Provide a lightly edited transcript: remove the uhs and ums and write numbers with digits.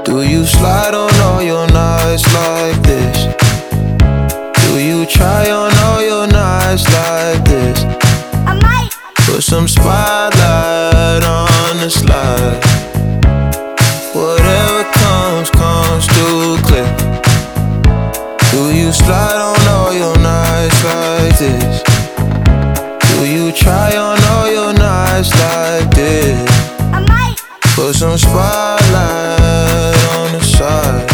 Do you slide on all your nights like this? Do you try on all your nights like this? I might. Put some spotlight on the slide. Whatever comes, comes too clear. Do you slide on all your nights like this? Do you try on all your nights like this? I might. Put some spotlight on the side.